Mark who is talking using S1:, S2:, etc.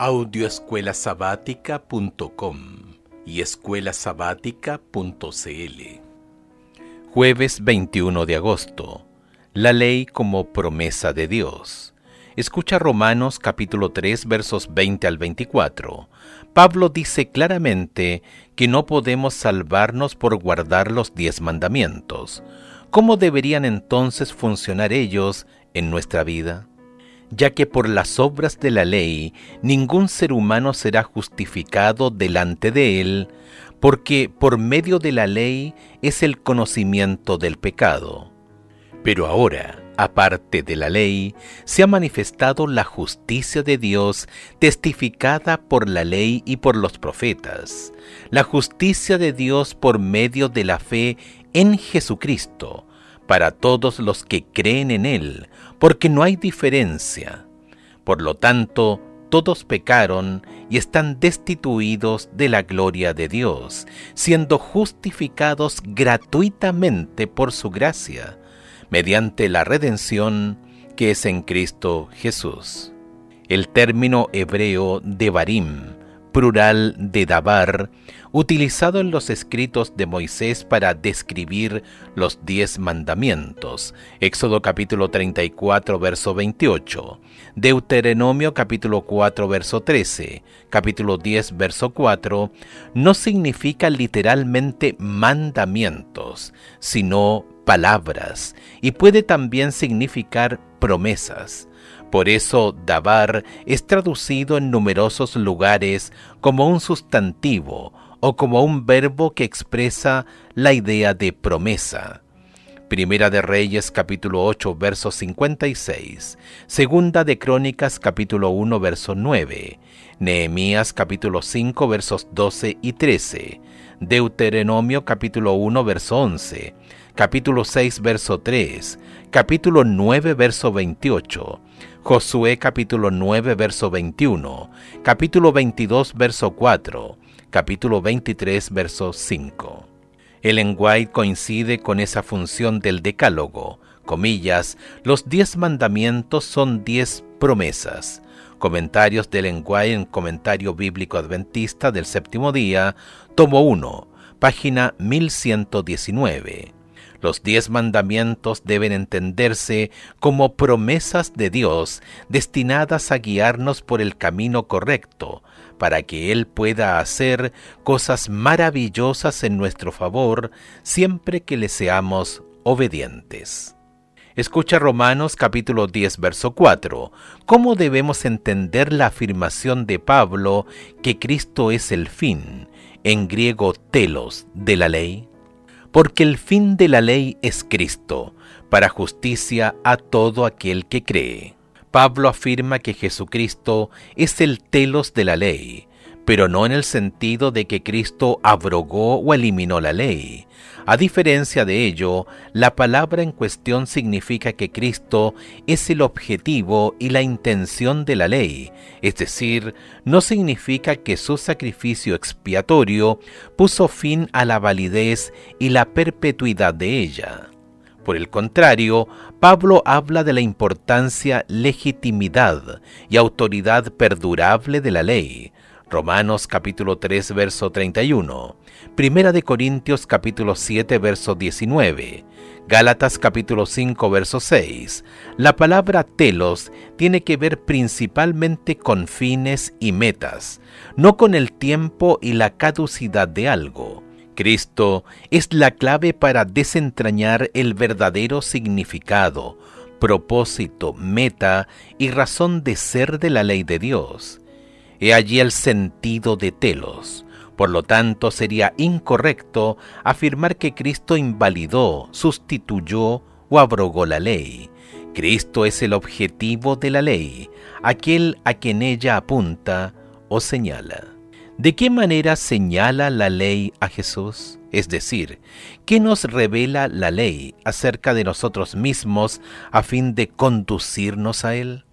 S1: Audioescuelasabática.com y escuelasabática.cl. Jueves 21 de agosto. La ley como promesa de Dios. Escucha Romanos capítulo 3 versos 20 al 24. Pablo dice claramente que no podemos salvarnos por guardar los 10 mandamientos. ¿Cómo deberían entonces funcionar ellos en nuestra vida? Ya que por las obras de la ley ningún ser humano será justificado delante de él, porque por medio de la ley es el conocimiento del pecado. Pero ahora, aparte de la ley, se ha manifestado la justicia de Dios testificada por la ley y por los profetas, la justicia de Dios por medio de la fe en Jesucristo, para todos los que creen en Él, porque no hay diferencia. Por lo tanto, todos pecaron y están destituidos de la gloria de Dios, siendo justificados gratuitamente por su gracia, mediante la redención que es en Cristo Jesús. El término hebreo devarim, plural de dabar, utilizado en los escritos de Moisés para describir los 10 mandamientos, Éxodo capítulo 34, verso 28, Deuteronomio capítulo 4, verso 13, capítulo 10, verso 4, no significa literalmente mandamientos, sino palabras, y puede también significar promesas. Por eso, dabar es traducido en numerosos lugares como un sustantivo o como un verbo que expresa la idea de promesa. Primera de Reyes capítulo 8 verso 56, Segunda de Crónicas capítulo 1 verso 9, Nehemías capítulo 5 versos 12 y 13, Deuteronomio capítulo 1 verso 11, capítulo 6 verso 3, capítulo 9 verso 28, Josué capítulo 9 verso 21, capítulo 22 verso 4, capítulo 23 verso 5. Ellen White coincide con esa función del decálogo, comillas, los 10 mandamientos son 10 promesas. Comentarios de Ellen White en Comentario Bíblico Adventista del Séptimo Día, tomo 1, página 1119. Los 10 mandamientos deben entenderse como promesas de Dios destinadas a guiarnos por el camino correcto, para que Él pueda hacer cosas maravillosas en nuestro favor siempre que le seamos obedientes. Escucha Romanos capítulo 10, verso 4. ¿Cómo debemos entender la afirmación de Pablo que Cristo es el fin, en griego telos, de la ley? Porque el fin de la ley es Cristo, para justicia a todo aquel que cree. Pablo afirma que Jesucristo es el telos de la ley, pero no en el sentido de que Cristo abrogó o eliminó la ley. A diferencia de ello, la palabra en cuestión significa que Cristo es el objetivo y la intención de la ley, es decir, no significa que su sacrificio expiatorio puso fin a la validez y la perpetuidad de ella. Por el contrario, Pablo habla de la importancia, legitimidad y autoridad perdurable de la ley. Romanos capítulo 3, verso 31, Primera de Corintios capítulo 7, verso 19, Gálatas capítulo 5, verso 6. La palabra telos tiene que ver principalmente con fines y metas, no con el tiempo y la caducidad de algo. Cristo es la clave para desentrañar el verdadero significado, propósito, meta y razón de ser de la ley de Dios. He allí el sentido de telos. Por lo tanto, sería incorrecto afirmar que Cristo invalidó, sustituyó o abrogó la ley. Cristo es el objetivo de la ley, aquel a quien ella apunta o señala. ¿De qué manera señala la ley a Jesús? Es decir, ¿qué nos revela la ley acerca de nosotros mismos a fin de conducirnos a Él?